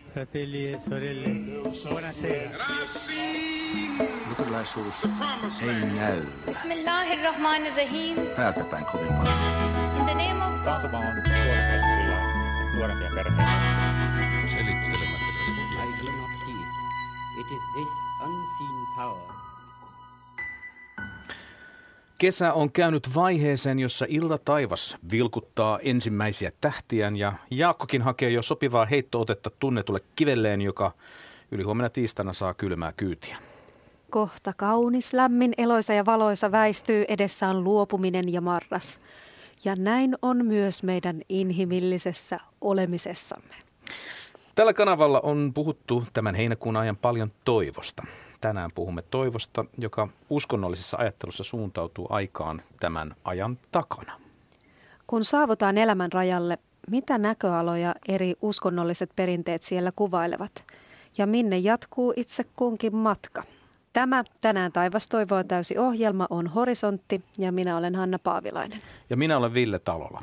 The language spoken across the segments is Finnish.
Fratelli e sorelle, buonasera. Luterilaisuus ei näy Bismillahirrahmanirrahim. päältä päin kovin paljon. In the name of God. Taantuma on tuonut kyllä nuorempia perheitä. Selittelemättä I do not fear. It is this unseen power. Kesä on käynyt vaiheeseen, jossa iltataivas vilkuttaa ensimmäisiä tähtiään ja Jaakkokin hakee jo sopivaa heittootetta tunnetulle kivelleen, joka ylihuomenna tiistaina saa kylmää kyytiä. Kohta kaunis, lämmin, eloisa ja valoisa väistyy, edessä on luopuminen ja marras. Ja näin on myös meidän inhimillisessä olemisessamme. Tällä kanavalla on puhuttu tämän heinäkuun ajan paljon toivosta. Tänään puhumme toivosta, joka uskonnollisessa ajattelussa suuntautuu aikaan tämän ajan takana. Kun saavutaan elämän rajalle, mitä näköaloja eri uskonnolliset perinteet siellä kuvailevat? Ja minne jatkuu itse kunkin matka? Tämä tänään Taivas toivoa täysi ohjelma on Horisontti ja minä olen Hanna Paavilainen. Ja minä olen Ville Talola.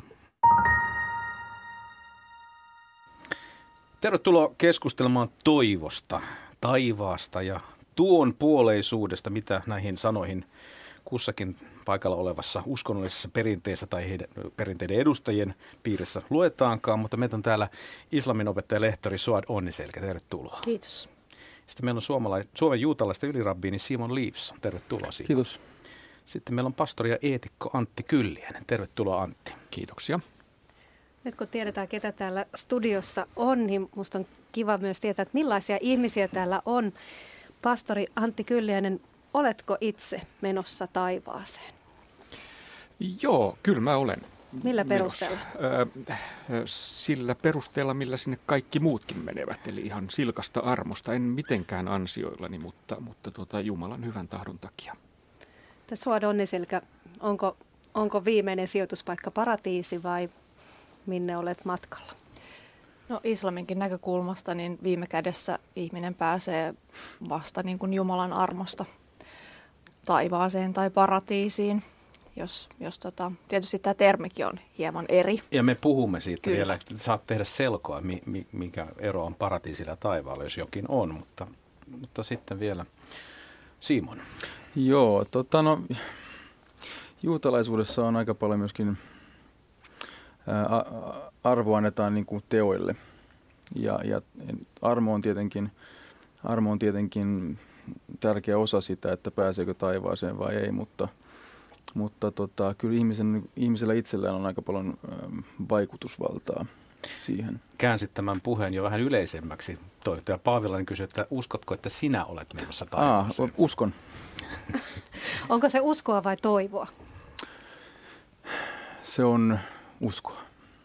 Tervetuloa keskustelemaan toivosta, taivaasta ja tuon puoleisuudesta, mitä näihin sanoihin kussakin paikalla olevassa uskonnollisessa perinteessä tai heidän perinteiden edustajien piirissä luetaankaan. Mutta meitä on täällä islaminopettaja lehtori Suad Onniselkä. Tervetuloa. Kiitos. Sitten meillä on Suomen juutalaisten ylirabbiini Simon Leaves. Tervetuloa Simon. Kiitos. Sitten meillä on pastori ja eetikko Antti Kylliäinen. Tervetuloa Antti. Kiitoksia. Nyt kun tiedetään, ketä täällä studiossa on, niin musta on kiva myös tietää, että millaisia ihmisiä täällä on. Pastori Antti Kylliäinen, oletko itse menossa taivaaseen? Joo, kyllä mä olen. Millä perusteella? Sillä perusteella, millä sinne kaikki muutkin menevät, eli ihan silkasta armosta. En mitenkään ansioillani, mutta Jumalan hyvän tahdon takia. Suad Onniselkä, onko viimeinen sijoituspaikka paratiisi vai minne olet matkalla? No islaminkin näkökulmasta niin viime kädessä ihminen pääsee vasta niin kuin Jumalan armosta taivaaseen tai paratiisiin, jos tietysti tämä termikin on hieman eri. Ja me puhumme siitä Kyllä. vielä, että saat tehdä selkoa, mikä ero on paratiisilla ja taivaalla, jos jokin on, mutta sitten vielä Simon. Joo, juutalaisuudessa on aika paljon myöskin arvoa annetaan niin kuin teoille. Ja armo on tietenkin tärkeä osa sitä, että pääseekö taivaaseen vai ei, mutta kyllä ihmisellä itsellään on aika paljon vaikutusvaltaa siihen. Käänsit tämän puheen jo vähän yleisemmäksi. Toimittaja Paavilainen kysyi, että uskotko, että sinä olet menossa taivaaseen? Uskon. Onko se uskoa vai toivoa? Se on uskoa.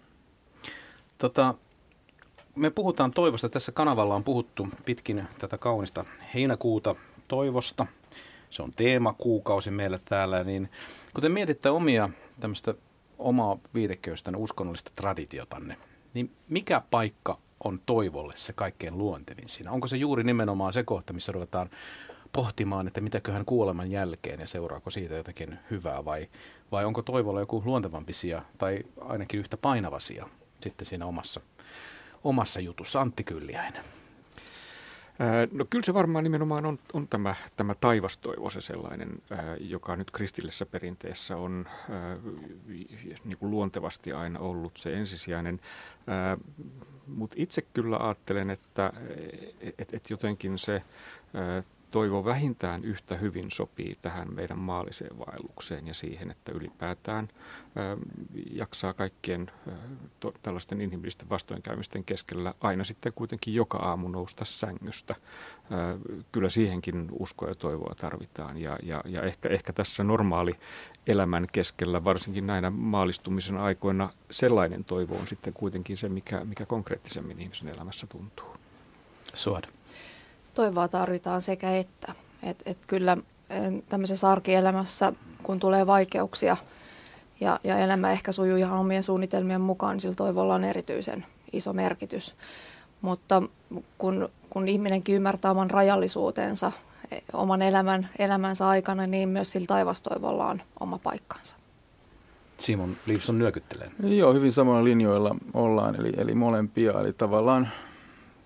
Me puhutaan toivosta. Tässä kanavalla on puhuttu pitkin tätä kaunista heinäkuuta toivosta. Se on teemakuukausi meillä täällä. Niin, kun te mietitte omaa viitekeystänne, uskonnollista traditiotanne, niin mikä paikka on toivolle se kaikkein luontevin siinä? Onko se juuri nimenomaan se kohta, missä ruvetaan pohtimaan, että mitäköhän kuoleman jälkeen ja seuraako siitä jotakin hyvää vai onko toivolla joku luontevampi sija tai ainakin yhtä painava sija sitten siinä omassa jutussa? Antti Kylliäinen. No kyllä se varmaan nimenomaan on tämä taivastoivo se sellainen, joka nyt kristillisessä perinteessä on niin kuin luontevasti aina ollut se ensisijainen. Mutta itse kyllä ajattelen, että jotenkin se toivo vähintään yhtä hyvin sopii tähän meidän maalliseen vaellukseen ja siihen, että ylipäätään jaksaa kaikkien tällaisten inhimillisten vastoinkäymisten keskellä aina sitten kuitenkin joka aamu nousta sängystä. Kyllä siihenkin uskoa ja toivoa tarvitaan ja ehkä tässä normaali elämän keskellä, varsinkin näinä maallistumisen aikoina, sellainen toivo on sitten kuitenkin se, mikä konkreettisemmin ihmisen elämässä tuntuu. Suad. Toivoa tarvitaan sekä että. Et kyllä tämmöisessä arkielämässä, kun tulee vaikeuksia ja elämä ehkä sujuu ihan omien suunnitelmien mukaan, niin sillä toivolla on erityisen iso merkitys. Mutta kun ihminenkin ymmärtää oman rajallisuutensa oman elämänsä aikana, niin myös sillä taivastoivolla on oma paikkansa. Simon Leaves nyökyttelee. Joo, hyvin samalla linjoilla ollaan, eli molempia. Eli tavallaan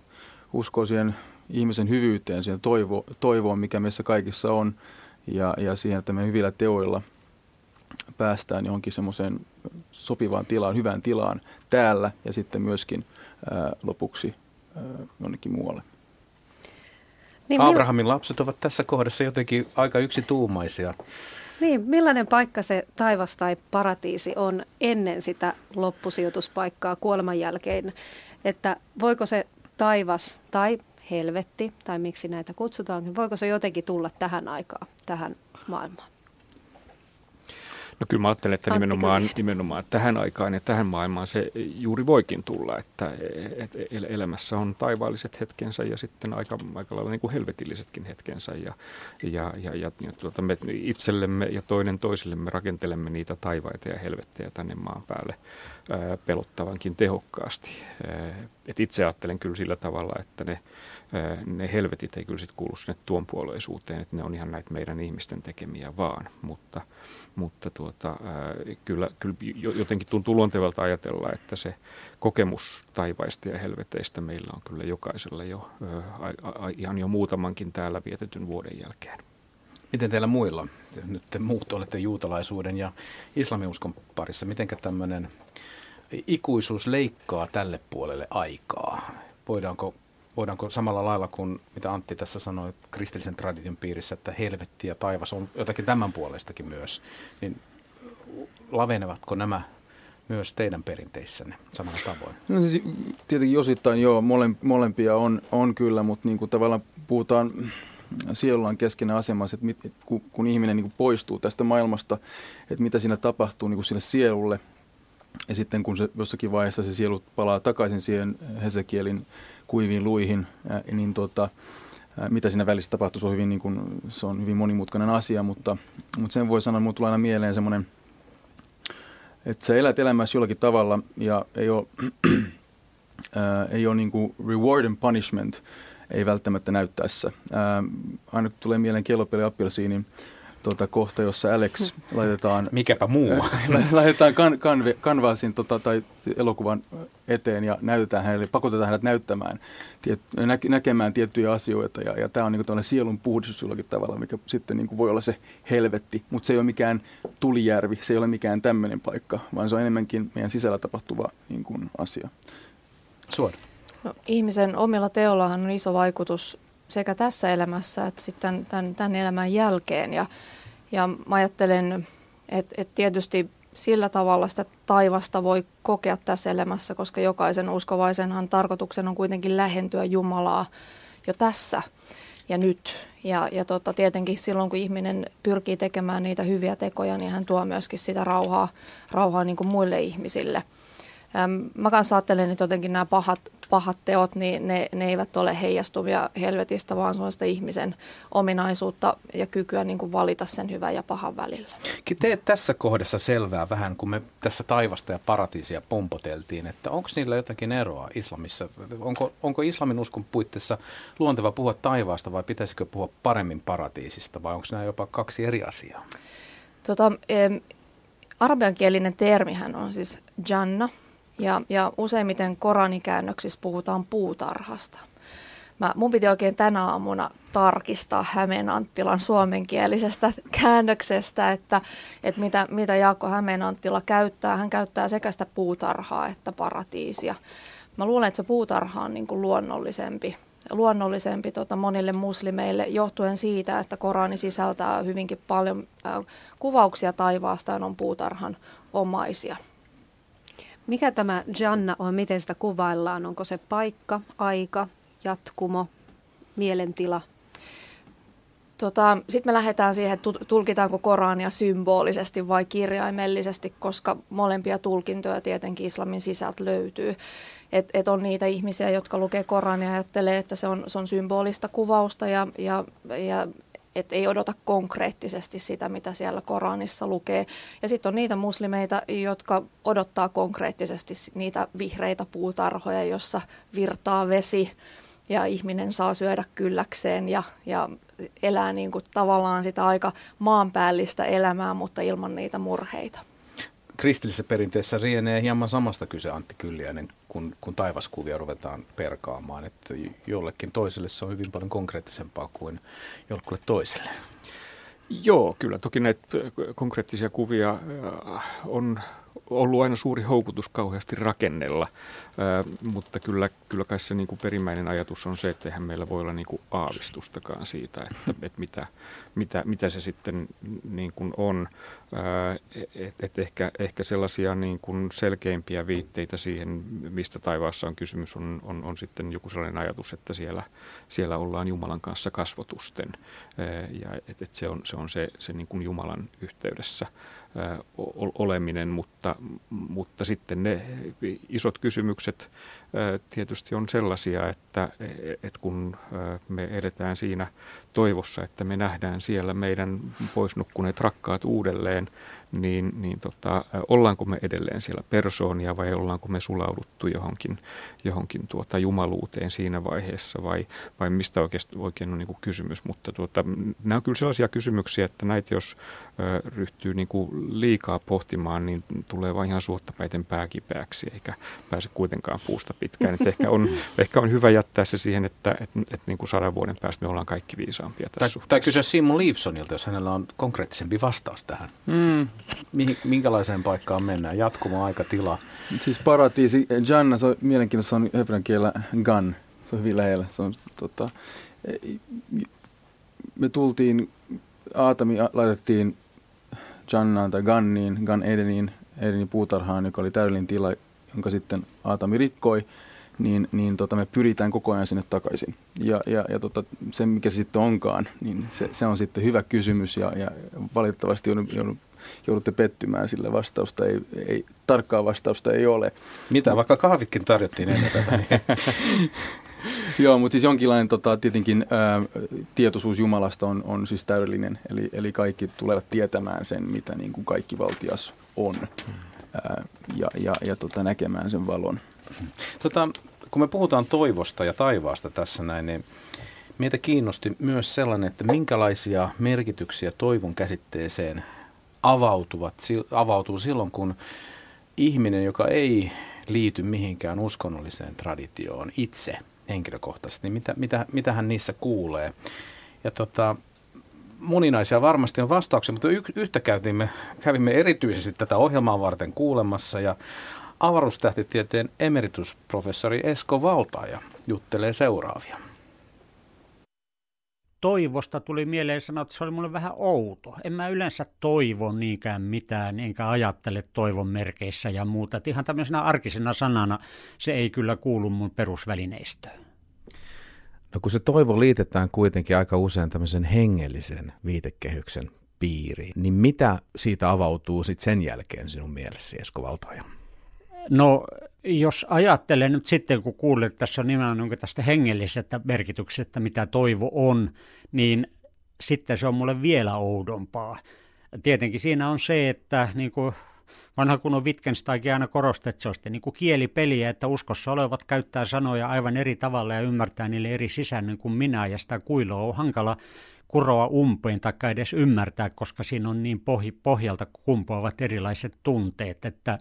uskoo siihen ihmisen hyvyyteen, siihen toivoon, mikä meissä kaikissa on, ja siihen, että me hyvillä teoilla päästään johonkin semmoiseen sopivaan tilaan, hyvään tilaan täällä ja sitten myöskin lopuksi jonnekin muualle. Niin, Abrahamin lapset ovat tässä kohdassa jotenkin aika yksituumaisia. Niin, millainen paikka se taivas tai paratiisi on ennen sitä loppusijoituspaikkaa kuoleman jälkeen? Että voiko se taivas tai helvetti, tai miksi näitä kutsutaankin, voiko se jotenkin tulla tähän aikaan, tähän maailmaan? No kyllä mä ajattelen, että nimenomaan tähän aikaan ja tähän maailmaan se juuri voikin tulla, että elämässä on taivaalliset hetkensä ja sitten aika lailla niin kuin helvetillisetkin hetkensä ja me itsellemme ja toinen toisillemme rakentelemme niitä taivaita ja helvettejä tänne maan päälle pelottavankin tehokkaasti. Et itse ajattelen kyllä sillä tavalla, että ne helvetit ei kyllä sit kuulu sinne tuon puolueisuuteen, että ne on ihan näitä meidän ihmisten tekemiä vaan, mutta kyllä jotenkin tuntuu luontevalta ajatella, että se kokemus taivaista ja helveteistä meillä on kyllä jokaisella ihan jo muutamankin täällä vietetyn vuoden jälkeen. Miten teillä muilla, nyt te muut olette juutalaisuuden ja islamiuskon parissa, mitenkä tämmöinen ikuisuus leikkaa tälle puolelle aikaa? Voidaanko samalla lailla kuin mitä Antti tässä sanoi kristillisen tradition piirissä, että helvetti ja taivas on jotakin tämän puolestakin myös, niin lavenevatko nämä myös teidän perinteissänne samalla tavoin? No siis tietenkin osittain joo, molempia on kyllä, mutta niin kuin tavallaan puhutaan sielullaan keskeinen asemassa, että kun ihminen niin kuin poistuu tästä maailmasta, että mitä siinä tapahtuu niin kuin sille sielulle, ja sitten kun se jossakin vaiheessa se sielu palaa takaisin siihen Hesekielin kuiviin luihin, niin mitä siinä välissä tapahtuu, se on hyvin monimutkainen asia, mutta sen voi sanoa, että minulle tulee aina mieleen semmoinen, että sä elät elämässä jollakin tavalla ja ei ole niin kuin reward and punishment, ei välttämättä näy tässä. Aina tulee mieleen Kellopeli Appelsiinin kohta, jossa Alex laitetaan... Mikäpä muu? Laitetaan kanvaasin tai elokuvan eteen ja pakotetaan hänet näyttämään, näkemään tiettyjä asioita. Ja tämä on niin kuin sielun puhdistus jollakin tavalla, mikä sitten niin kuin voi olla se helvetti. Mutta se ei ole mikään tulijärvi, se ei ole mikään tämmöinen paikka, vaan se on enemmänkin meidän sisällä tapahtuva niin kuin asia. Suora. No, ihmisen omilla teollahan on iso vaikutus sekä tässä elämässä että sitten tämän elämän jälkeen. Ja mä ajattelen, että tietysti sillä tavalla sitä taivasta voi kokea tässä elämässä, koska jokaisen uskovaisenhan tarkoituksen on kuitenkin lähentyä Jumalaa jo tässä ja nyt. Ja tietenkin silloin, kun ihminen pyrkii tekemään niitä hyviä tekoja, niin hän tuo myöskin sitä rauhaa niin kuin muille ihmisille. Mä kanssa ajattelen, että jotenkin nämä pahat teot, niin ne eivät ole heijastuvia helvetistä, vaan sellaista ihmisen ominaisuutta ja kykyä niin kuin valita sen hyvän ja pahan välillä. Teet tässä kohdassa selvää vähän, kun me tässä taivasta ja paratiisia pompoteltiin, että onko niillä jotakin eroa islamissa? Onko islamin uskon puitteissa luonteva puhua taivaasta vai pitäisikö puhua paremmin paratiisista vai onko nämä jopa kaksi eri asiaa? Arabiankielinen termihän on siis Janna. Ja useimmiten Koranikäännöksissä puhutaan puutarhasta. Mun piti oikein tänä aamuna tarkistaa Hämeen Anttilan suomenkielisestä käännöksestä, että mitä Jaakko Hämeen Anttila käyttää. Hän käyttää sekä sitä puutarhaa että paratiisia. Mä luulen, että se puutarha on niin kuin luonnollisempi monille muslimeille johtuen siitä, että Korani sisältää hyvinkin paljon kuvauksia taivaasta ja on puutarhan omaisia. Mikä tämä Janna on? Miten sitä kuvaillaan? Onko se paikka, aika, jatkumo, mielentila? Sitten me lähdetään siihen, että tulkitaanko Korania symbolisesti vai kirjaimellisesti, koska molempia tulkintoja tietenkin islamin sisältä löytyy. Et on niitä ihmisiä, jotka lukee Korania ja ajattelee, että se on symbolista kuvausta ja että ei odota konkreettisesti sitä, mitä siellä Koranissa lukee. Ja sitten on niitä muslimeita, jotka odottaa konkreettisesti niitä vihreitä puutarhoja, jossa virtaa vesi ja ihminen saa syödä kylläkseen ja elää niin kuin tavallaan sitä aika maanpäällistä elämää, mutta ilman niitä murheita. kristillisessä perinteessä rienee hieman samasta kyse, Antti Kylliäinen, kun taivaskuvia ruvetaan perkaamaan. Että jollekin toiselle se on hyvin paljon konkreettisempaa kuin jollekulle toiselle. Joo, kyllä toki näitä konkreettisia kuvia on ollut aina suuri houkutus kauheasti rakennella, mutta kyllä kai se niin kuin perimmäinen ajatus on se, että eihän meillä voi olla niin kuin aavistustakaan siitä, että mitä se sitten niin kuin on. Et ehkä sellaisia niin kuin selkeimpiä viitteitä siihen, mistä taivaassa on kysymys, on sitten joku sellainen ajatus, että siellä ollaan Jumalan kanssa kasvotusten ja että se on se niin kuin Jumalan yhteydessä oleminen, mutta sitten ne isot kysymykset tietysti on sellaisia, että kun me edetään siinä toivossa, että me nähdään siellä meidän poisnukkuneet rakkaat uudelleen, niin ollaanko me edelleen siellä persoonia vai ollaanko me sulauduttu johonkin jumaluuteen siinä vaiheessa vai mistä oikein on niin kuin kysymys. Mutta nämä on kyllä sellaisia kysymyksiä, että näitä jos ryhtyy niin kuin liikaa pohtimaan, niin tulee vain ihan suottapäiten pääkipeäksi eikä pääse kuitenkaan puusta pitkään. Että ehkä on hyvä jättää se siihen, että niin kuin 100 vuoden päästä me ollaan kaikki viisaampia tässä suhteessa. Tai kysyä Simon Leifsonilta, jos hänellä on konkreettisempi vastaus tähän. Minkälaiseen paikkaan mennään? Jatkumo, aika, tila? Siis paratiisi, Janna, se on mielenkiintoista, se on hebrean kielellä gan, se on hyvin lähellä. Se on, me tultiin, Aatami laitettiin Jannaan tai Ganniin, Gan Edenin puutarhaan, joka oli täydellinen tila, jonka sitten Aatami rikkoi, niin me pyritään koko ajan sinne takaisin. Ja se, mikä se sitten onkaan, niin se on sitten hyvä kysymys ja valitettavasti joudutte pettymään, sillä tarkkaa vastausta ei ole. Mitä, vaikka kahvitkin tarjottiin ennen tätä? Niin. Joo, mutta siis jonkinlainen tietenkin tietoisuus Jumalasta on siis täydellinen, eli kaikki tulevat tietämään sen, mitä niin kuin kaikki valtias on ja näkemään sen valon. Kun me puhutaan toivosta ja taivaasta tässä näin, niin meitä kiinnosti myös sellainen, että minkälaisia merkityksiä toivon käsitteeseen avautuu silloin, kun ihminen, joka ei liity mihinkään uskonnolliseen traditioon itse henkilökohtaisesti, niin mitä hän niissä kuulee. Ja moninaisia varmasti on vastauksia, mutta yhtä kävimme erityisesti tätä ohjelmaa varten kuulemassa ja avaruustähtitieteen emeritusprofessori Esko Valtaaja juttelee seuraavia. Toivosta tuli mieleen sanoa, että se oli mulle vähän outo. En mä yleensä toivo niinkään mitään, enkä ajattele toivon merkeissä ja muuta. Et ihan tämmöisenä arkisena sanana se ei kyllä kuulu mun perusvälineistöön. No kun se toivo liitetään kuitenkin aika usein tämmöisen hengellisen viitekehyksen piiriin, niin mitä siitä avautuu sitten sen jälkeen sinun mielessäsi, Esko Valtaaja? No jos ajattelen nyt sitten, kun kuulet, että tässä on nimenomaan tästä hengellisestä merkityksestä, mitä toivo on, niin sitten se on mulle vielä oudompaa. Tietenkin siinä on se, että niin kuin vanha kunnon Wittgensteinkin aina korostaa, että se on sitten niin kuin kielipeliä, että uskossa olevat käyttää sanoja aivan eri tavalla ja ymmärtää niille eri sisällön kuin minä, ja sitä kuilua on hankala kuroa umpeen tai edes ymmärtää, koska siinä on niin pohjalta kumpuavat erilaiset tunteet, että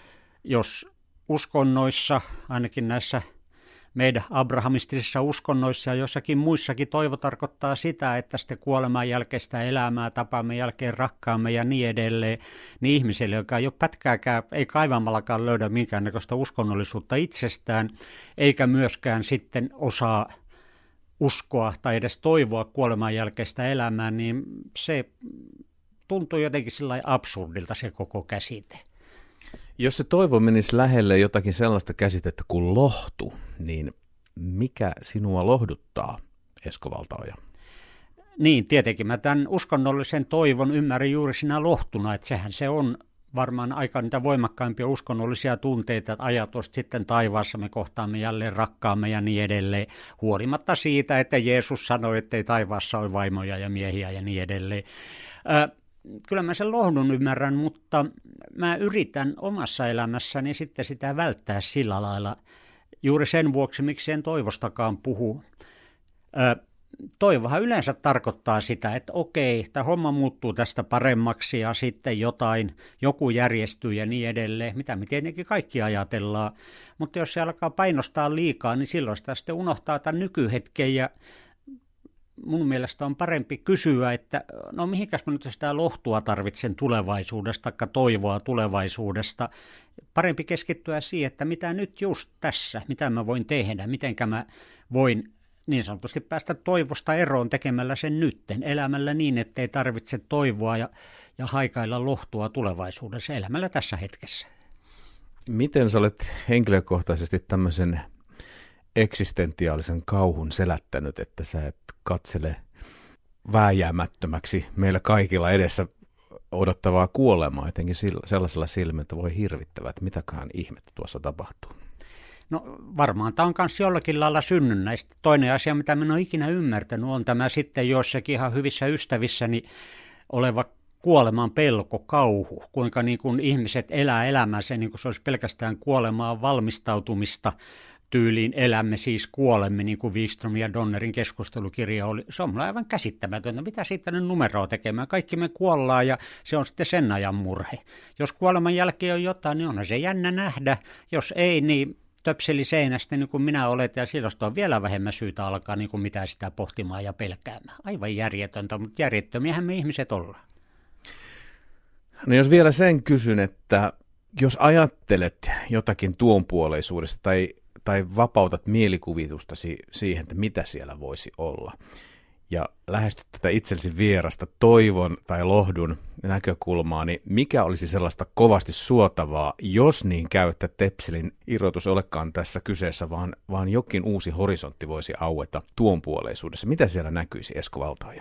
jos uskonnoissa, ainakin näissä meidän abrahamistisissa uskonnoissa ja jossakin muissakin toivo tarkoittaa sitä, että sitten kuoleman jälkeistä elämää, tapaamme jälkeen rakkaamme ja niin edelleen, niin ihmiselle, joka ei ole pätkääkään, ei kaivamallakaan löydä minkäännäköistä uskonnollisuutta itsestään, eikä myöskään sitten osaa uskoa tai edes toivoa kuoleman jälkeistä elämää, niin se tuntuu jotenkin sillä absurdilta se koko käsite. Jos se toivo menisi lähelle jotakin sellaista käsitettä kuin lohtu, niin mikä sinua lohduttaa, Esko Valtaaja? Niin, tietenkin mä tämän uskonnollisen toivon ymmärrän juuri siinä lohtuna, että sehän se on varmaan aika niitä voimakkaimpia uskonnollisia tunteita, että ajatus sitten taivaassa me kohtaamme jälleen rakkaamme ja niin edelleen, huolimatta siitä, että Jeesus sanoi, että ei taivaassa ole vaimoja ja miehiä ja niin edelleen. Kyllä mä sen lohdun ymmärrän, mutta mä yritän omassa elämässäni sitten sitä välttää sillä lailla juuri sen vuoksi, miksi en toivostakaan puhu. toivohan yleensä tarkoittaa sitä, että okei, tämä homma muuttuu tästä paremmaksi ja sitten joku järjestyy ja niin edelleen, mitä me tietenkin kaikki ajatellaan. Mutta jos se alkaa painostaa liikaa, niin silloin sitä sitten unohtaa tämän nykyhetken ja mun mielestä on parempi kysyä, että no mihinkäs mä nyt sitä lohtua tarvitsen tulevaisuudesta, tai toivoa tulevaisuudesta. Parempi keskittyä siihen, että mitä nyt just tässä, mitä mä voin tehdä, mitenkä mä voin niin sanotusti päästä toivosta eroon tekemällä sen nytten, elämällä niin, ettei tarvitse toivoa ja haikailla lohtua tulevaisuudessa, elämällä tässä hetkessä. Miten sä olet henkilökohtaisesti tämmöisen eksistentiaalisen kauhun selättänyt, että sä et katsele vääjäämättömäksi meillä kaikilla edessä odottavaa kuolemaa, jotenkin sellaisella silmillä, että voi hirvittävää, että mitäköhän ihmettä tuossa tapahtuu? No varmaan tämä on myös jollakin lailla synnynnäistä. Toinen asia, mitä minä olen ikinä ymmärtänyt, on tämä sitten joissakin ihan hyvissä ystävissäni oleva kuoleman pelko, kauhu, kuinka niin kuin ihmiset elää elämänsä niin kuin se olisi pelkästään kuolemaan valmistautumista, tyyliin elämme siis kuolemme, niin kuin Wikström ja Donnerin keskustelukirja oli. Se on aivan käsittämätöntä. Mitä siitä nyt numeroa tekemään? Kaikki me kuollaan ja se on sitten sen ajan murhe. Jos kuoleman jälkeen on jotain, niin onhan se jännä nähdä. Jos ei, niin töpseli seinästä, niin kuin minä oletan, ja silloin on vielä vähemmän syytä alkaa niin kuin mitä sitä pohtimaan ja pelkäämään. Aivan järjetöntä, mutta järjettömiähän me ihmiset ollaan. No jos vielä sen kysyn, että jos ajattelet jotakin tuonpuoleisuudesta tai vapautat mielikuvitustasi siihen, että mitä siellä voisi olla, ja lähestyt tätä itsellesi vierasta toivon tai lohdun näkökulmaa, niin mikä olisi sellaista kovasti suotavaa, jos niin käy, että tepselin irrotus olekaan tässä kyseessä, vaan jokin uusi horisontti voisi aueta tuonpuoleisuudessa. Mitä siellä näkyisi, Esko Valtaoja?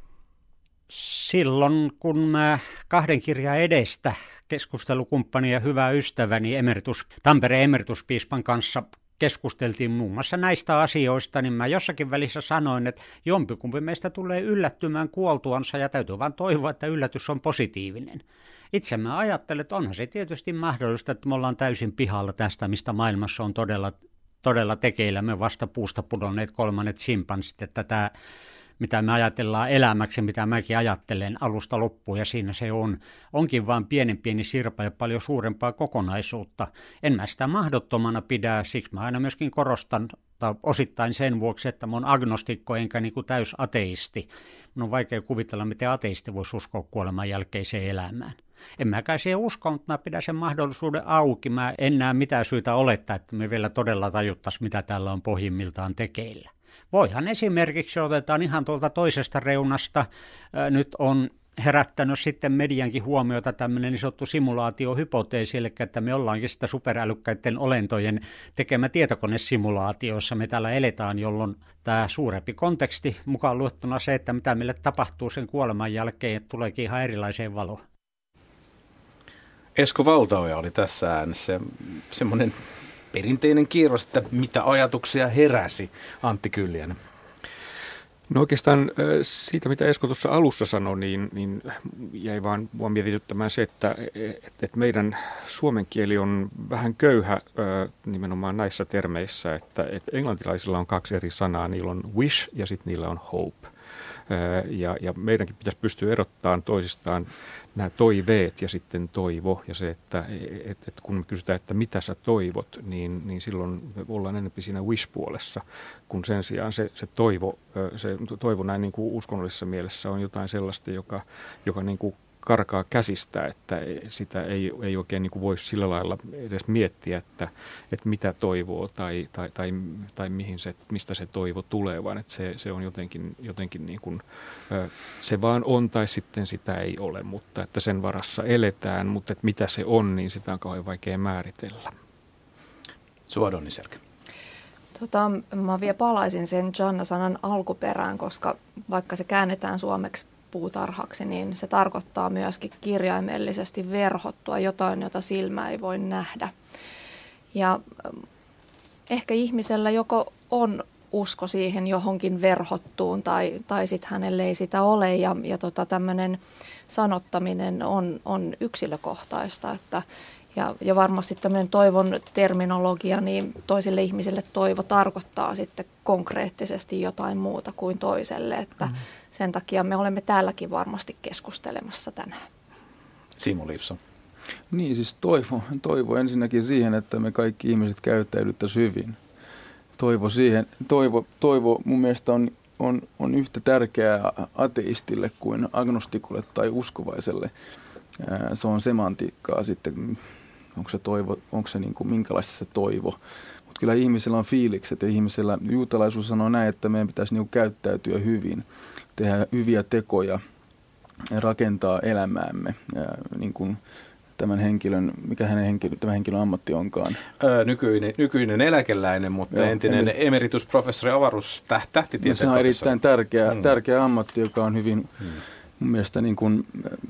Silloin, kun mä 2 kirjan edestä keskustelukumppani ja hyvä ystäväni Tampereen emerituspiispan kanssa keskusteltiin muun muassa näistä asioista, niin mä jossakin välissä sanoin, että jompikumpi meistä tulee yllättymään kuoltuansa ja täytyy vaan toivoa, että yllätys on positiivinen. Itse mä ajattelen, että onhan se tietysti mahdollista, että me ollaan täysin pihalla tästä, mistä maailmassa on todella tekeillä. Me vasta puusta pudonneet 3. simpanssit, että tämä mitä me ajatellaan elämäksi, mitä mäkin ajattelen alusta loppuun, ja siinä se onkin vain pieni sirpa ja paljon suurempaa kokonaisuutta. En mä sitä mahdottomana pidä, siksi mä aina myöskin korostan, tai osittain sen vuoksi, että mä oon agnostikko enkä niin kuin täys ateisti. Mun on vaikea kuvitella, miten ateisti voisi uskoa kuoleman jälkeiseen elämään. En mäkään siihen usko, mutta mä pidän sen mahdollisuuden auki. Mä en näe mitään syytä olettaa, että me vielä todella tajuttaisiin, mitä täällä on pohjimmiltaan tekeillä. Voihan esimerkiksi, otetaan ihan tuolta toisesta reunasta, nyt on herättänyt sitten mediankin huomiota tämmöinen niin sanottu simulaatiohypoteesi, eli että me ollaankin sitä superälykkäiden olentojen tekemä tietokonesimulaatio, jossa me täällä eletään, jolloin tämä suurempi konteksti mukaan luettuna se, että mitä meille tapahtuu sen kuoleman jälkeen, että tuleekin ihan erilaiseen valoon. Esko Valtaoja oli tässä äänessä semmoinen perinteinen kierros, että mitä ajatuksia heräsi, Antti Kyllien. No oikeastaan siitä, mitä Esko tuossa alussa sanoi, niin jäi vaan mua mietityttämään se, että meidän suomen kieli on vähän köyhä nimenomaan näissä termeissä, että englantilaisilla on 2 eri sanaa, niillä on wish ja sitten niillä on hope. Ja meidänkin pitäisi pystyä erottamaan toisistaan nämä toiveet ja sitten toivo. Ja se, että kun me kysytään, että mitä sä toivot, niin silloin me ollaan enemmän siinä wish-puolessa, kun sen sijaan se toivo näin niin kuin uskonnollisessa mielessä on jotain sellaista, joka niin kuin karkaa käsistä, että sitä ei oikein niin kuin voi sillä lailla edes miettiä, että mitä toivoo tai mistä se toivo tulee, vaan että se on jotenkin niin kuin, se vaan on tai sitten sitä ei ole, mutta että sen varassa eletään, mutta että mitä se on, niin sitä on kauhean vaikea määritellä. Sua Donniselkä. Mä vielä palaisin sen Janna-sanan alkuperään, koska vaikka se käännetään suomeksi puutarhaksi, niin se tarkoittaa myöskin kirjaimellisesti verhottua jotain, jota silmä ei voi nähdä. Ja ehkä ihmisellä joko on usko siihen johonkin verhottuun tai sitten hänelle ei sitä ole ja tämmöinen sanottaminen on yksilökohtaista, että Ja varmasti tämmöinen toivon terminologia, niin toisille ihmisille toivo tarkoittaa sitten konkreettisesti jotain muuta kuin toiselle, että sen takia me olemme täälläkin varmasti keskustelemassa tänään. Simo Livson. Niin, siis toivo ensinnäkin siihen, että me kaikki ihmiset käyttäydyttäisiin hyvin. Toivo mun mielestä on yhtä tärkeää ateistille kuin agnostikulle tai uskovaiselle. Se on semantiikkaa sitten, onko se toivo, onko se niin kuin, minkälaista se toivo. Mutta kyllä ihmisellä on fiilikset ja ihmisellä, juutalaisuus sanoo näin, että meidän pitäisi niin kuin käyttäytyä hyvin, tehdä hyviä tekoja ja rakentaa elämäämme. Ja, niin kuin tämän henkilön, tämä henkilön ammatti onkaan? Nykyinen eläkeläinen, mutta entinen emeritusprofessori tähtitieteen professori. Se on erittäin tärkeä ammatti, joka on hyvin mun mielestä niin kuin,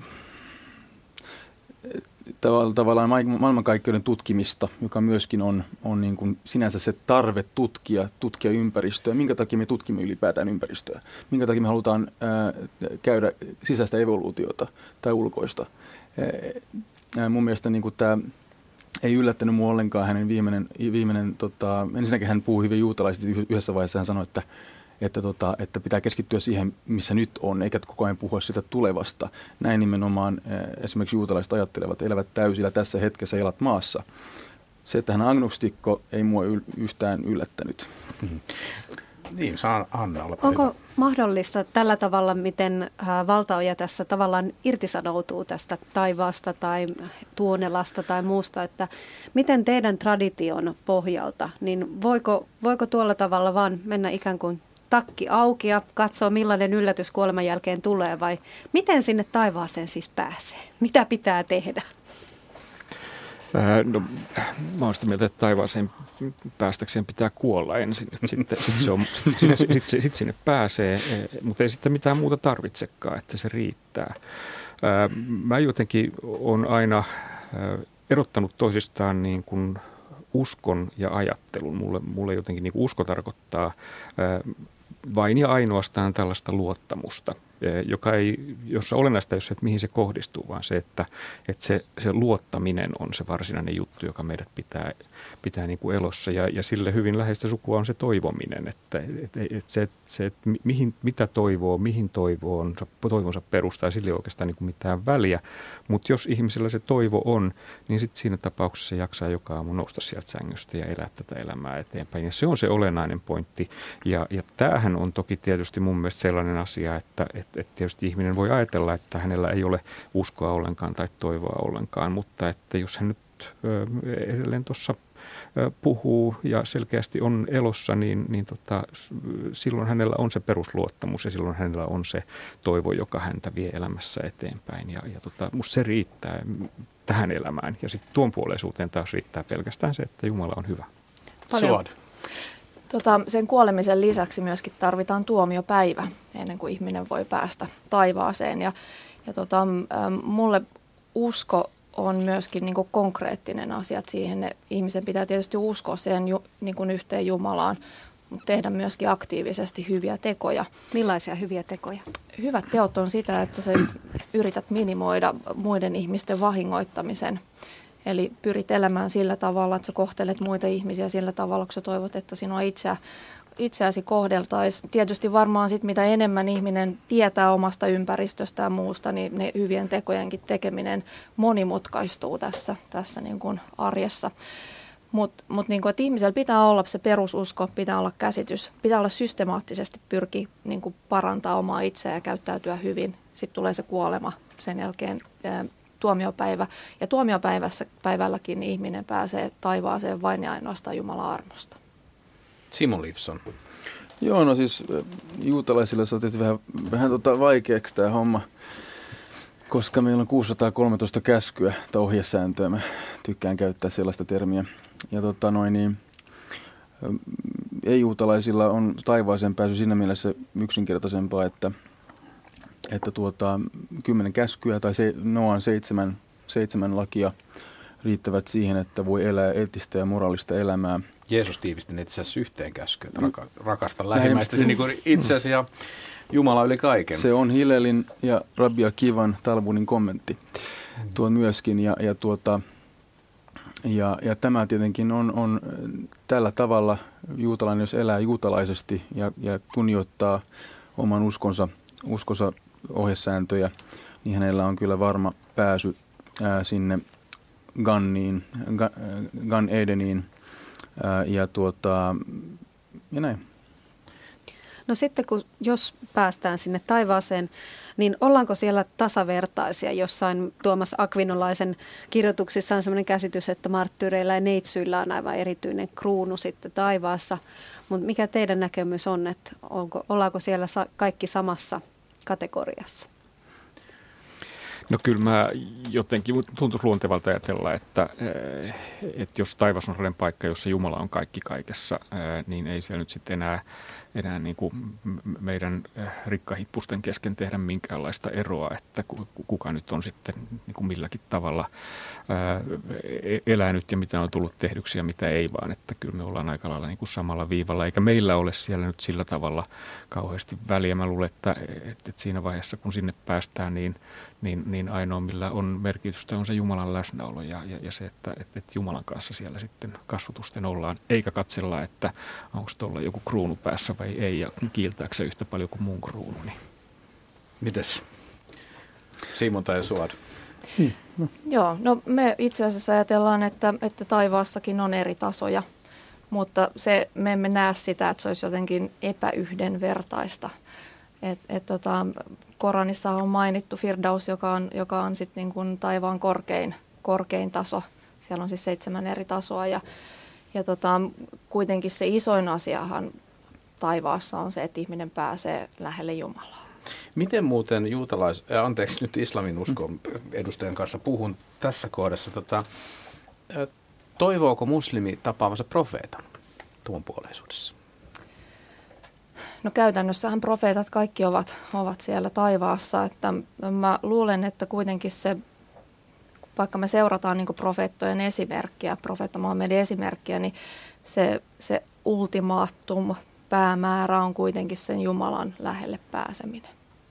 tavallaan maailmankaikkeuden tutkimista, joka myöskin on niin kuin sinänsä se tarve tutkia ympäristöä. Minkä takia me tutkimme ylipäätään ympäristöä? Minkä takia me halutaan käydä sisäistä evoluutiota tai ulkoista? Mun mielestä niin kuin tämä ei yllättänyt mua ollenkaan hänen viimeinen ensinnäkin hän puhui hyvin juutalaisesti yhdessä vaiheessa, hän sanoi, että pitää keskittyä siihen, missä nyt on, eikä koko ajan puhua sitä tulevasta. Näin nimenomaan esimerkiksi juutalaiset ajattelevat, elävät täysillä tässä hetkessä, elät maassa. Se, että hän on agnostikko, ei mua yhtään yllättänyt. Niin, saa Anna olla. Onko mahdollista tällä tavalla, miten Valtaoja tässä tavallaan irtisanoutuu tästä taivaasta tai Tuonelasta tai muusta, että miten teidän tradition pohjalta, niin voiko tuolla tavalla vaan mennä ikään kuin takki auki ja katsoa, millainen yllätys kuoleman jälkeen tulee, vai miten sinne taivaaseen siis pääsee? Mitä pitää tehdä? No, mä oon sitä mieltä, että taivaaseen päästäkseen pitää kuolla ensin. Sitten sinne pääsee, mutta ei sitten mitään muuta tarvitsekaan, että se riittää. Mä jotenkin on aina erottanut toisistaan niin kuin uskon ja ajattelun. Mulle jotenkin niin kuin usko tarkoittaa vain ja ainoastaan tällaista luottamusta, jossa olennaista ei ole se, että mihin se kohdistuu, vaan se, että se luottaminen on se varsinainen juttu, joka meidät pitää niin kuin elossa. Ja sille hyvin läheistä sukua on se toivominen, että mitä toivoo, mihin toivonsa perustaa, sillä ei oikeastaan niin kuin mitään väliä. Mutta jos ihmisellä se toivo on, niin sitten siinä tapauksessa se jaksaa joka aamu nousta sieltä sängystä ja elää tätä elämää eteenpäin. Ja se on se olennainen pointti. Ja tämähän on toki tietysti mun mielestä sellainen asia, että tietysti ihminen voi ajatella, että hänellä ei ole uskoa ollenkaan tai toivoa ollenkaan, mutta että jos hän nyt edelleen tuossa puhuu ja selkeästi on elossa, niin silloin hänellä on se perusluottamus ja silloin hänellä on se toivo, joka häntä vie elämässä eteenpäin. Ja musta se riittää tähän elämään. Ja sitten tuon puoleisuuteen taas riittää pelkästään se, että Jumala on hyvä. Paljon. Sen kuolemisen lisäksi myöskin tarvitaan tuomiopäivä ennen kuin ihminen voi päästä taivaaseen. Ja mulle usko on myöskin niin kuin konkreettinen asia. Siihen ihmisen pitää tietysti uskoa siihen niin kuin yhteen Jumalaan, mutta tehdä myöskin aktiivisesti hyviä tekoja. Millaisia hyviä tekoja? Hyvät teot on sitä, että sä yrität minimoida muiden ihmisten vahingoittamisen. Eli pyrit elämään sillä tavalla, että sä kohtelet muita ihmisiä sillä tavalla, kun sä toivot, että sinua itseäsi kohdeltaisiin. Tietysti varmaan sit, mitä enemmän ihminen tietää omasta ympäristöstä ja muusta, niin ne hyvien tekojenkin tekeminen monimutkaistuu tässä niin kuin arjessa. Mutta niin kuin, että ihmisellä pitää olla se perususko, pitää olla käsitys, pitää olla systemaattisesti pyrkiä niin kuin parantaa omaa itseä ja käyttäytyä hyvin. Sitten tulee se kuolema sen jälkeen. Tuomiopäivä. Ja tuomiopäivälläkin ihminen pääsee taivaaseen vain ja ainoastaan Jumalan armosta. Simo Livson. Joo, no siis juutalaisilla se on tehty vähän vaikeaksi tämä homma, koska meillä on 613 käskyä tai ohjesääntöä. Mä tykkään käyttää sellaista termiä. Ja ei-juutalaisilla on taivaaseen pääsy siinä mielessä yksinkertaisempaa, että 10 käskyä tai Noan 7 lakia riittävät siihen, että voi elää eettistä ja moraalista elämää. Jeesus tiivisti ne itse asiassa yhteen käskyyn, että rakasta lähimmäistäsi niin kuin itseäsi ja Jumala yli kaiken. Se on Hillelin ja Rabbi Akivan Talmudin kommentti tuo myöskin. Ja tämä tietenkin on tällä tavalla juutalainen, jos elää juutalaisesti ja kunnioittaa oman uskonsa ohjesääntöjä, niin hänellä on kyllä varma pääsy sinne Gan Edeniin ja näin. No sitten jos päästään sinne taivaaseen, niin ollaanko siellä tasavertaisia? Jossain Tuomas Akvinolaisen kirjoituksissa on sellainen käsitys, että marttyyreillä ja neitsyillä on aivan erityinen kruunu sitten taivaassa. Mutta mikä teidän näkemys on, että ollaanko siellä kaikki samassa kategoriassa? No kyllä mä jotenkin tuntuisi luontevalta ajatella, että jos taivas on sellainen paikka, jossa Jumala on kaikki kaikessa, niin ei siellä nyt sitten enää niin kuin meidän rikkahippusten kesken tehdä minkäänlaista eroa, että kuka nyt on sitten niin kuin milläkin tavalla elänyt ja mitä on tullut tehdyksi ja mitä ei, vaan että kyllä me ollaan aika lailla niin kuin samalla viivalla, eikä meillä ole siellä nyt sillä tavalla kauheasti väliä. Mä luulen, että siinä vaiheessa, kun sinne päästään, niin ainoa, millä on merkitystä, on se Jumalan läsnäolo ja se, että Jumalan kanssa siellä sitten kasvatusten ollaan, eikä katsella, että onko tuolla joku kruunu päässä vai ei, ja kiiltääkö se yhtä paljon kuin muun kruunu. Niin. Mites? Simon tai Suad? Joo, no me itse asiassa ajatellaan, että taivaassakin on eri tasoja, mutta me emme näe sitä, että se olisi jotenkin epäyhdenvertaista. Koranissa on mainittu Firdaus, joka on sitten niin kuin taivaan korkein taso. Siellä on siis 7 eri tasoa ja kuitenkin se isoin asiahan taivaassa on se, että ihminen pääsee lähelle Jumalaa. Miten muuten nyt islamin uskon edustajan kanssa puhun tässä kohdassa, toivooko muslimi tapaavansa profeetan tuonpuoleisuudessa? No käytännössähän profeetat kaikki ovat siellä taivaassa, että mä luulen, että kuitenkin se, vaikka me seurataan niin kuin profeettojen esimerkkiä, profeetta Muhammedin esimerkkiä, niin se ultimaattum päämäärä on kuitenkin sen Jumalan lähelle pääseminen.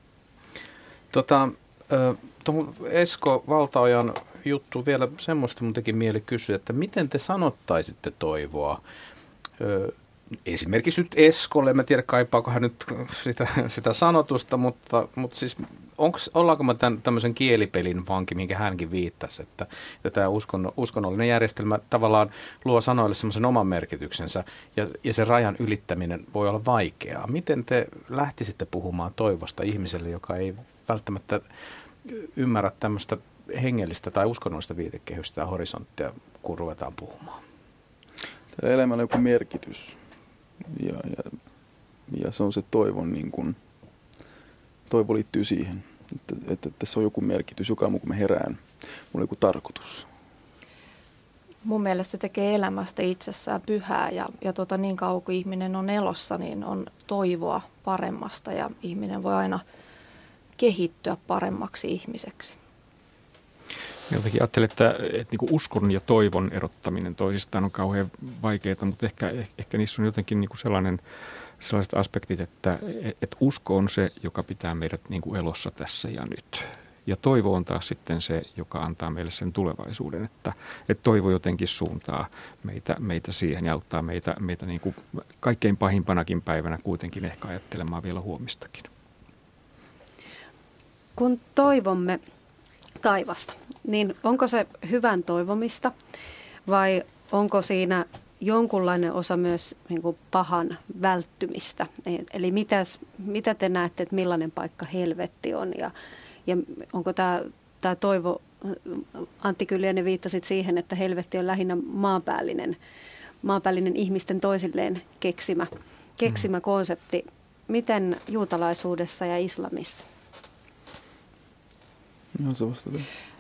Tuohon Esko Valtaojan juttu vielä semmoista mun teki mieli kysyä, että miten te sanottaisitte toivoa esimerkiksi nyt Eskolle, en tiedä kaipaako hän nyt sitä sanotusta, mutta siis ollaanko me tämmöisen kielipelin vanki, minkä hänkin viittasi, että tämä uskonnollinen järjestelmä tavallaan luo sanoille semmoisen oman merkityksensä ja se rajan ylittäminen voi olla vaikeaa. Miten te lähtisitte puhumaan toivosta ihmiselle, joka ei välttämättä ymmärrä tämmöistä hengellistä tai uskonnollista viitekehystä ja horisonttia, kun ruvetaan puhumaan? Tällä elämällä on joku merkitys. Ja se on se toivon, niin kun, toivo liittyy siihen, että tässä on joku merkitys, joka muu kun mä herään, mulla on joku tarkoitus. Mun mielestä se tekee elämästä itsessään pyhää ja niin kauan kuin ihminen on elossa, niin on toivoa paremmasta ja ihminen voi aina kehittyä paremmaksi ihmiseksi. Jotenkin ajattelen, että niin kuin uskon ja toivon erottaminen toisistaan on kauhean vaikeaa, mutta ehkä niissä on jotenkin niin kuin sellaiset aspektit, että usko on se, joka pitää meidät niin kuin elossa tässä ja nyt. Ja toivo on taas sitten se, joka antaa meille sen tulevaisuuden, että toivo jotenkin suuntaa meitä siihen ja auttaa meitä niin kuin kaikkein pahimpanakin päivänä kuitenkin ehkä ajattelemaan vielä huomistakin. Kun toivomme taivasta, niin onko se hyvän toivomista vai onko siinä jonkunlainen osa myös niin kuin pahan välttymistä? Eli mitä te näette, että millainen paikka helvetti on ja onko tämä toivo, Antti Kyllönen viittasit siihen, että helvetti on lähinnä maanpäällinen ihmisten toisilleen keksimä konsepti. Miten juutalaisuudessa ja islamissa? No, se vastataan.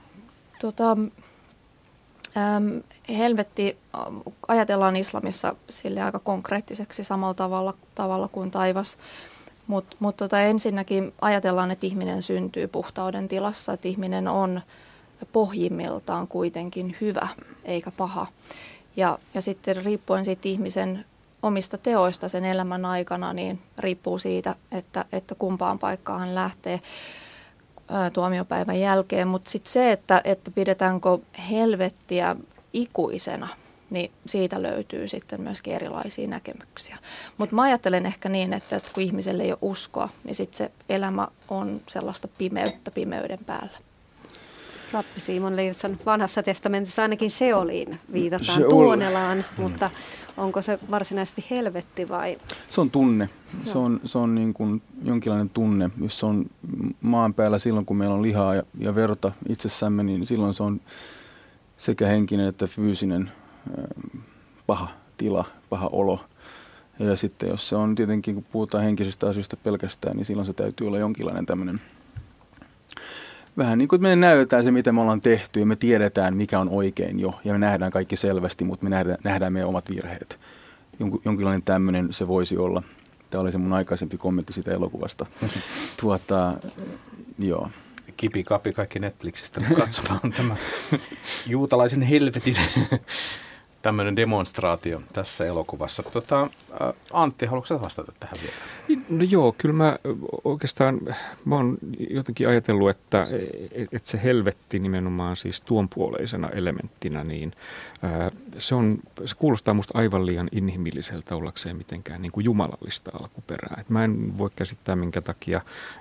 Helvetti ajatellaan islamissa sille aika konkreettiseksi samalla tavalla kuin taivas. Mutta ensinnäkin ajatellaan, että ihminen syntyy puhtauden tilassa, että ihminen on pohjimmiltaan kuitenkin hyvä eikä paha. Ja sitten riippuen siitä ihmisen omista teoista sen elämän aikana, niin riippuu siitä, että kumpaan paikkaan hän lähtee tuomiopäivän jälkeen. Mutta sitten se, että pidetäänkö helvettiä ikuisena, niin siitä löytyy sitten myöskin erilaisia näkemyksiä. Mutta mä ajattelen ehkä niin, että kun ihmiselle ei ole uskoa, niin sitten se elämä on sellaista pimeyttä pimeyden päällä. Rabbi Simon Leifson, Vanhassa testamentissa ainakin Sheoliin viitataan, Tuonelaan, mutta onko se varsinaisesti helvetti vai? Se on tunne. Se on niin kuin jonkinlainen tunne, jos se on maan päällä silloin, kun meillä on lihaa ja verta itsessämme, niin silloin se on sekä henkinen että fyysinen paha tila, paha olo. Ja sitten jos se on tietenkin, kun puhutaan henkisistä asioista pelkästään, niin silloin se täytyy olla jonkinlainen tämmöinen, vähän niin kuin me näytetään se, mitä me ollaan tehty ja me tiedetään, mikä on oikein jo. Ja me nähdään kaikki selvästi, mutta me nähdään meidän omat virheet. Jonkinlainen tämmöinen se voisi olla. Tämä oli se mun aikaisempi kommentti siitä elokuvasta. Joo. Kipi kapi kaikki Netflixistä katsomaan tämä juutalaisen helvetin tämmöinen demonstraatio tässä elokuvassa. Antti, haluatko sä vastata tähän vielä? No joo, kyllä mä oon jotenkin ajatellut, että se helvetti nimenomaan siis tuonpuoleisena elementtinä, niin se kuulostaa musta aivan liian inhimilliseltä ollakseen mitenkään niin kuin jumalallista alkuperää. Et mä en voi käsittää, minkä takia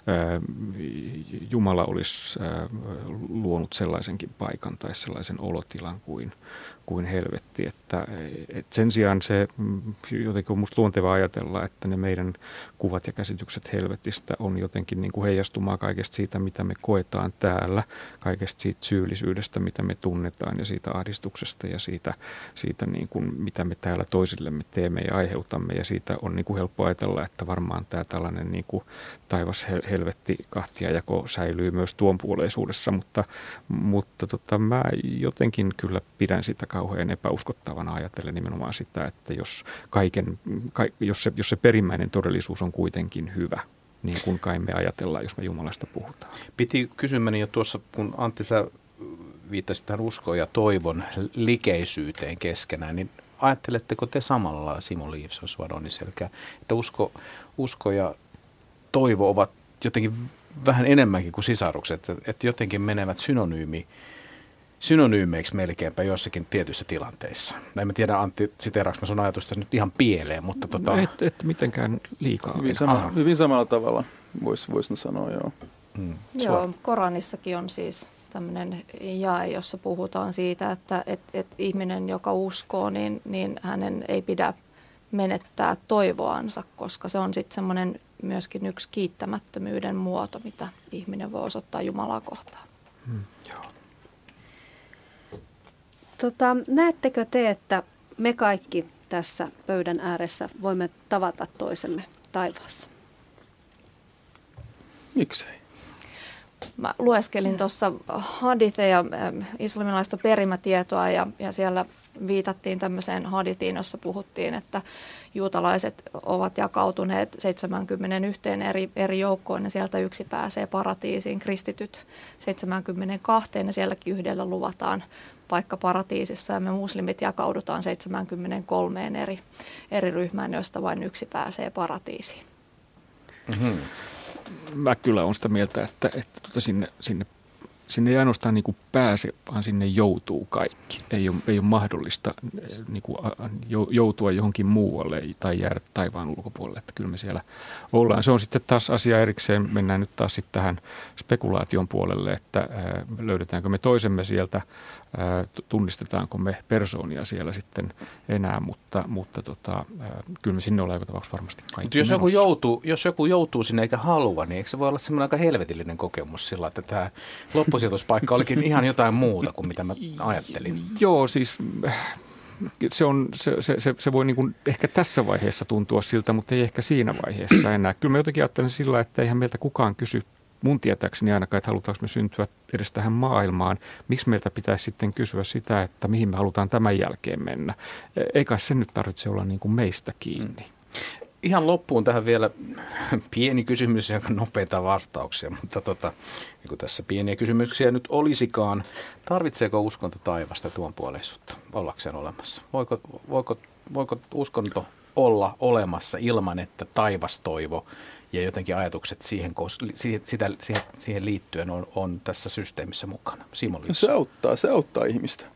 Jumala olisi luonut sellaisenkin paikan tai sellaisen olotilan kuin helvetti. Että sen sijaan se jotenkin on musta luontevaa ajatella, että ne meidän kuvat ja käsitykset helvetistä on jotenkin niin kuin heijastumaa kaikesta siitä, mitä me koetaan täällä, kaikesta siitä syyllisyydestä, mitä me tunnetaan ja siitä ahdistuksesta ja siitä niin kuin, mitä me täällä toisillemme teemme ja aiheutamme. Ja siitä on niin kuin helppo ajatella, että varmaan tämä tällainen niin kuin taivas-helvetti kahtiajako säilyy myös tuonpuoleisuudessa, mutta mä jotenkin kyllä pidän sitä kauhean epäuskottavana ajatellen nimenomaan sitä, että jos se perimmäinen todellisuus on kuitenkin hyvä, niin kuin kai me ajatellaan, jos me Jumalasta puhutaan. Piti kysymäni jo tuossa, kun Antti sä viittasit tähän uskon ja toivon likeisyyteen keskenään, niin ajatteletteko te samalla, Simon Leifson, Suadoni Selkä, että usko ja toivo ovat jotenkin vähän enemmänkin kuin sisarukset, että jotenkin menevät synonyymeiksi melkeinpä joissakin tietyissä tilanteissa. En tiedä, Antti, siteeraanko mä sun ajatusta nyt ihan pieleen, mutta Et mitenkään liikaa. Hyvin samalla tavalla voisi sanoa, joo. Joo, Koranissakin on siis tämmöinen jae, jossa puhutaan siitä, että ihminen, joka uskoo, niin hänen ei pidä menettää toivoansa, koska se on sitten semmoinen myöskin yksi kiittämättömyyden muoto, mitä ihminen voi osoittaa Jumalaa kohtaan. Joo. Näettekö te, että me kaikki tässä pöydän ääressä voimme tavata toisemme taivaassa? Miksei? Mä lueskelin tuossa haditheja, islamilaista perimätietoa ja siellä viitattiin tämmöiseen hadithiin, jossa puhuttiin, että juutalaiset ovat jakautuneet 71 eri joukkoon ja sieltä yksi pääsee paratiisiin, kristityt 72 ja sielläkin yhdellä luvataan paikka paratiisissa ja me muslimit jakaudutaan 73 eri ryhmään, joista vain yksi pääsee paratiisiin. Mm-hmm. Mä kyllä olen sitä mieltä, että sinne ei ainoastaan niin kuin pääse, vaan sinne joutuu kaikki. Ei ole mahdollista niin kuin joutua johonkin muualle tai jäädä taivaan ulkopuolelle, että kyllä me siellä ollaan. Se on sitten taas asia erikseen, mennään nyt taas sitten tähän spekulaation puolelle, että löydetäänkö me toisemme sieltä, tunnistetaanko me persoonia siellä sitten enää, mutta kyllä me sinne ollaan joka tapauksessa varmasti kaikki. Jos joku joutuu sinne eikä halua, niin eikö se voi olla semmoinen aika helvetillinen kokemus sillä, että tämä loppusijoituspaikka olikin ihan jotain muuta kuin mitä mä ajattelin? Joo, siis se voi niin kuin ehkä tässä vaiheessa tuntua siltä, mutta ei ehkä siinä vaiheessa enää. Kyllä mä jotenkin ajattelen sillä, että eihän meiltä kukaan kysy mun tietääkseni ainakaan, että halutaanko me syntyä edes tähän maailmaan. Miksi meiltä pitäisi sitten kysyä sitä, että mihin me halutaan tämän jälkeen mennä? Eikä se nyt tarvitse olla niin kuin meistä kiinni. Ihan loppuun tähän vielä pieni kysymys, joka nopeita vastauksia, mutta niin kuin tässä pieniä kysymyksiä nyt olisikaan. Tarvitseeko uskonto taivasta tuonpuoleisuutta ollakseen olemassa? Voiko uskonto olla olemassa ilman, että taivastoivo ja jotenkin ajatukset siihen liittyen on tässä systeemissä mukana? Simon Leifson. Se auttaa ihmistä.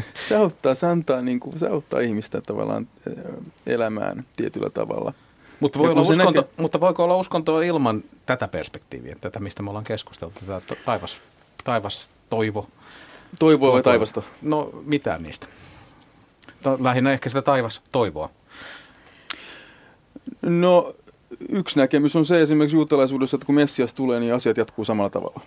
Se auttaa ihmistä tavallaan elämään tietyllä tavalla. Mutta voiko olla uskontoa ilman tätä perspektiiviä, tätä mistä me ollaan keskusteltu, tätä taivastoivo? Toivoa vai taivasta? No mitään niistä. Lähinnä ehkä sitä taivastoivoa. No yksi näkemys on se esimerkiksi juutalaisuudessa, että kun Messias tulee, niin asiat jatkuu samalla tavalla.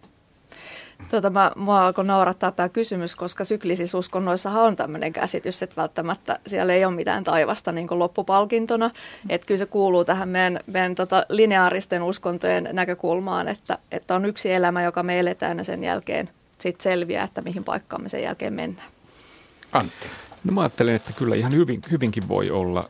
Mua alkoi naurattaa tämä kysymys, koska syklisissä uskonnoissahan on tämmöinen käsitys, että välttämättä siellä ei ole mitään taivasta niin kuin loppupalkintona. Että kyllä se kuuluu tähän meidän lineaaristen uskontojen näkökulmaan, että on yksi elämä, joka me eletään ja sen jälkeen sitten selviää, että mihin paikkaan me sen jälkeen mennään. Antti. No mä ajattelen, että kyllä ihan hyvinkin voi olla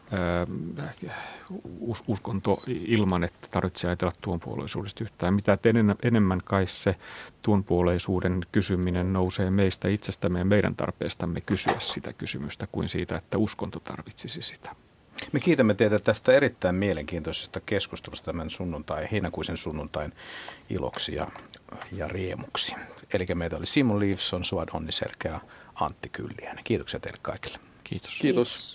uskonto ilman, että tarvitsee ajatella tuonpuoleisuudesta yhtään. Mitä enemmän kai se tuonpuoleisuuden kysyminen nousee meistä itsestämme ja meidän tarpeestamme kysyä sitä kysymystä kuin siitä, että uskonto tarvitsisi sitä. Me kiitämme teitä tästä erittäin mielenkiintoisesta keskustelusta tämän heinäkuisen sunnuntain iloksi ja riemuksi. Eli meitä oli Simon Leifson, Suad Onniselkä ja Antti Kylliäinen. Kiitoksia teille kaikille. Kiitos.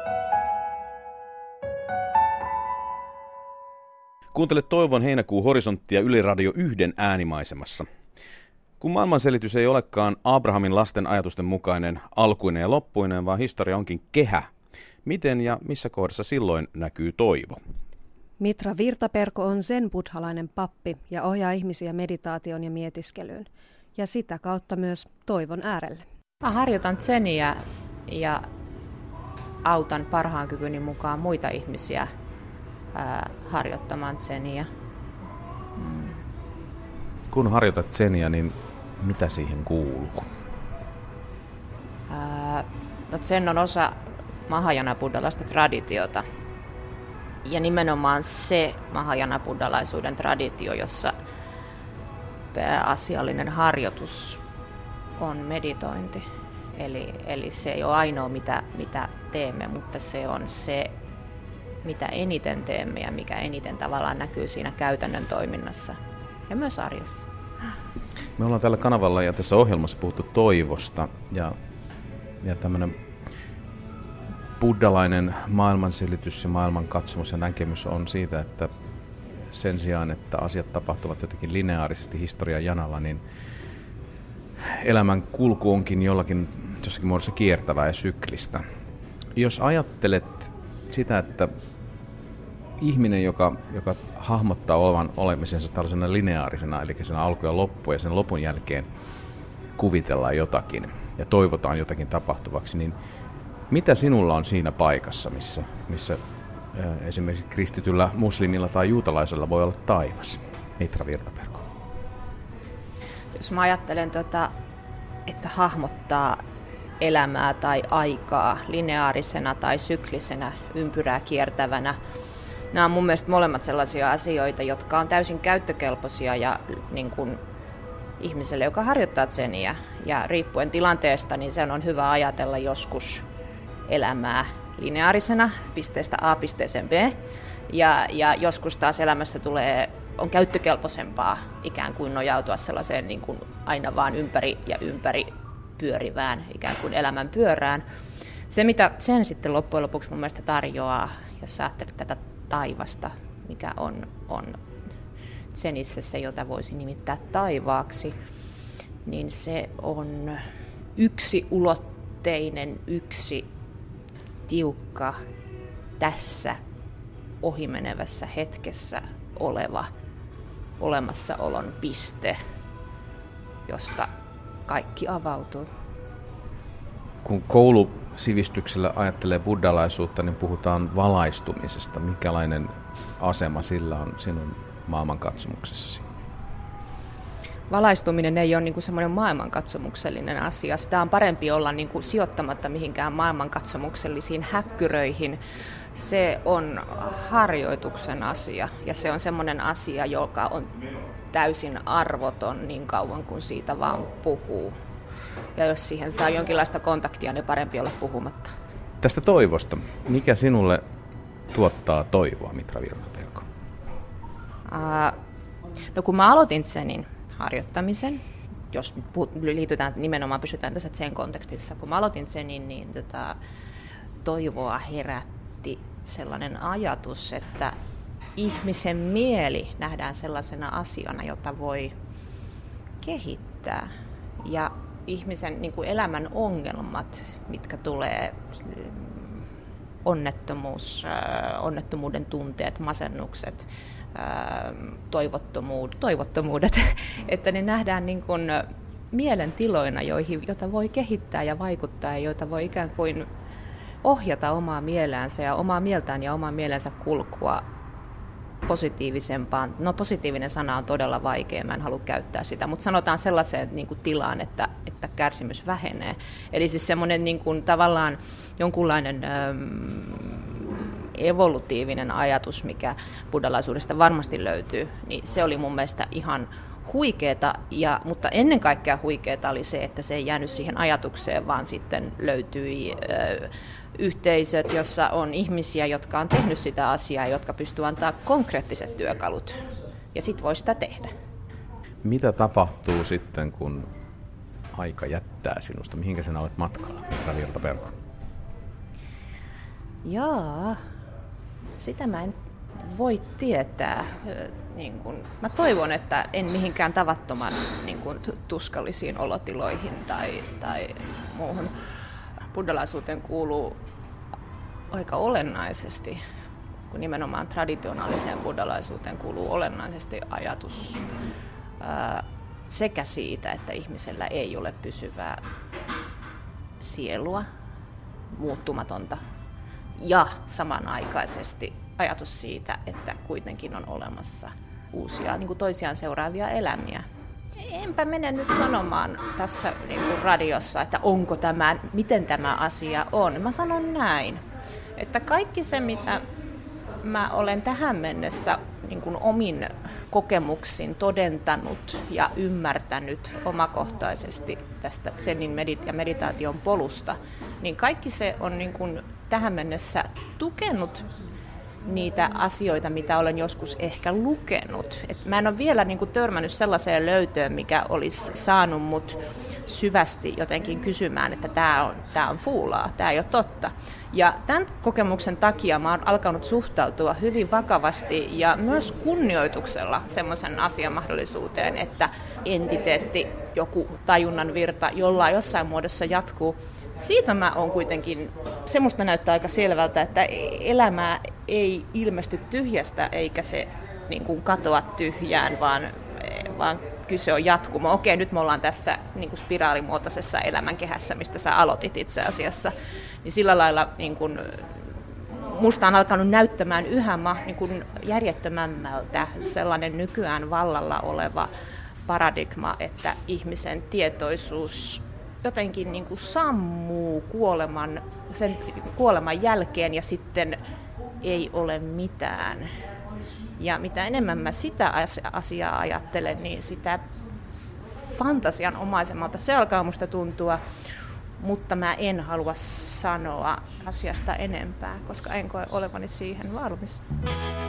Kuuntele Toivon heinäkuun horisonttia Yle Radio 1 äänimaisemassa. Kun maailmanselitys ei olekaan Abrahamin lasten ajatusten mukainen alkuinen ja loppuinen, vaan historia onkin kehä, miten ja missä kohdassa silloin näkyy toivo? Mitra Virtaperko on zen-buddhalainen pappi ja ohjaa ihmisiä meditaation ja mietiskelyyn. Ja sitä kautta myös toivon äärelle. Mä harjoitan zeniä ja autan parhaan kykyni mukaan muita ihmisiä harjoittamaan zeniä. Kun harjoitat zeniä, niin mitä siihen kuuluu? No zen on osa mahajana-buddhalaista traditiota. Ja nimenomaan se mahajana-buddhalaisuuden traditio, jossa pääasiallinen harjoitus on meditointi. Eli se ei ole ainoa, mitä teemme, mutta se on se, mitä eniten teemme ja mikä eniten tavallaan näkyy siinä käytännön toiminnassa ja myös arjessa. Me ollaan tällä kanavalla ja tässä ohjelmassa puhuttu toivosta ja tämmöinen buddhalainen maailmanselitys ja maailmankatsomus ja näkemys on siitä, että sen sijaan, että asiat tapahtuvat jotenkin lineaarisesti historian janalla, niin elämän kulku onkin jossakin muodossa kiertävää ja syklistä. Jos ajattelet sitä, että ihminen, joka hahmottaa olevan olemisensa tällaisena lineaarisena, eli sen alku ja loppu, ja sen lopun jälkeen kuvitellaan jotakin ja toivotaan jotakin tapahtuvaksi, niin mitä sinulla on siinä paikassa, missä esimerkiksi kristityllä, muslimilla tai juutalaisella voi olla taivas? Mitra Virtaperko. Jos mä ajattelen, että hahmottaa elämää tai aikaa lineaarisena tai syklisenä, ympyrää kiertävänä, nämä on mun mielestä molemmat sellaisia asioita, jotka on täysin käyttökelpoisia ja niin kuin ihmiselle, joka harjoittaa zeniä. Ja riippuen tilanteesta, niin sen on hyvä ajatella joskus elämää lineaarisena pisteestä A pisteeseen B. Ja joskus taas elämässä on käyttökelpoisempaa ikään kuin nojautua sellaiseen niin kuin aina vaan ympäri ja ympäri pyörivään ikään kuin elämän pyörään. Se, mitä sen sitten loppujen lopuksi mun mielestä tarjoaa, jos ajattelet tätä taivasta, mikä on zenissä se, jota voisi nimittää taivaaksi, niin se on yksi ulotteinen, yksi tiukka, tässä ohimenevässä hetkessä oleva olemassaolon piste, josta kaikki avautuu. Kun koulusivistyksellä ajattelee buddhalaisuutta, niin puhutaan valaistumisesta. Mikälainen asema sillä on sinun maailmankatsomuksessasi? Valaistuminen ei ole niin kuin semmoinen maailmankatsomuksellinen asia. Sitä on parempi olla niin kuin sijoittamatta mihinkään maailmankatsomuksellisiin häkkyröihin. Se on harjoituksen asia ja se on semmoinen asia, joka on täysin arvoton niin kauan kuin siitä vaan puhuu. Ja jos siihen saa jonkinlaista kontaktia, niin parempi olla puhumatta. Tästä toivosta. Mikä sinulle tuottaa toivoa, Mitra Virtaperko? No kun mä aloitin Zenin harjoittamisen, jos liitytään nimenomaan, pysytään tässä Zen kontekstissa, kun mä aloitin Zenin, niin toivoa herätti sellainen ajatus, että ihmisen mieli nähdään sellaisena asiana, jota voi kehittää. Ja ihmisen niin kuin elämän ongelmat, mitkä tulee, onnettomuuden tunteet, masennukset, toivottomuudet, että ne nähdään niin kuin mielentiloina, joita voi kehittää ja vaikuttaa ja joita voi ikään kuin ohjata omaa mieläänsä ja omaa mieltään ja omaa mielensä kulkua positiivisempaan. No positiivinen sana on todella vaikea, mä en halua käyttää sitä, mutta sanotaan sellaiseen niin kuin tilaan, että kärsimys vähenee. Eli siis semmoinen niin kuin tavallaan jonkunlainen evolutiivinen ajatus, mikä buddhalaisuudesta varmasti löytyy, niin se oli mun mielestä ihan huikeeta, mutta ennen kaikkea huikeeta oli se, että se ei jäänyt siihen ajatukseen, vaan sitten löytyi yhteisöt, jossa on ihmisiä, jotka on tehnyt sitä asiaa, jotka pystyvät antaa konkreettiset työkalut, ja sitten voi sitä tehdä. Mitä tapahtuu sitten, kun aika jättää sinusta? Mihinkä sinä olet matkalla, Mitra Virtaperko? Jaa, sitä mä en voi tietää. Mä toivon, että en mihinkään tavattoman tuskallisiin olotiloihin tai muuhun. Buddhalaisuuteen kuuluu aika olennaisesti, kun nimenomaan traditionaaliseen buddhalaisuuteen kuuluu olennaisesti ajatus sekä siitä, että ihmisellä ei ole pysyvää sielua, muuttumatonta, ja samanaikaisesti ajatus siitä, että kuitenkin on olemassa uusia niin kuin toisiaan seuraavia elämiä. Enpä mene nyt sanomaan tässä niin kuin radiossa, että onko tämä, miten tämä asia on. Mä sanon näin, että kaikki se, mitä mä olen tähän mennessä niin kuin omin kokemuksin todentanut ja ymmärtänyt omakohtaisesti tästä Zenin ja meditaation polusta, niin kaikki se on niin kuin tähän mennessä tukenut niitä asioita, mitä olen joskus ehkä lukenut. Et mä en ole vielä niin kuin törmännyt sellaiseen löytöön, mikä olisi saanut mut syvästi jotenkin kysymään, että tämä on fuulaa, tämä ei ole totta. Ja tämän kokemuksen takia mä oon alkanut suhtautua hyvin vakavasti ja myös kunnioituksella semmoisen asian mahdollisuuteen, että entiteetti, joku tajunnan virta, jollain jossain muodossa jatkuu. Siitä mä oon kuitenkin, semmoista näyttää aika selvältä, että elämää ei ilmesty tyhjästä eikä se niin kuin katoa tyhjään, vaan kyse on jatkumo. Okei, nyt me ollaan tässä niin kuin spiraalimuotoisessa elämänkehässä, mistä sä aloitit itse asiassa. Niin sillä lailla niin kuin, musta on alkanut näyttämään yhä niin kuin järjettömämmältä sellainen nykyään vallalla oleva paradigma, että ihmisen tietoisuus jotenkin niin kuin sammuu sen kuoleman jälkeen ja sitten ei ole mitään. Ja mitä enemmän mä sitä asiaa ajattelen, niin sitä fantasianomaisemmalta se alkaa musta tuntua, mutta mä en halua sanoa asiasta enempää, koska en koe olevani siihen valmis.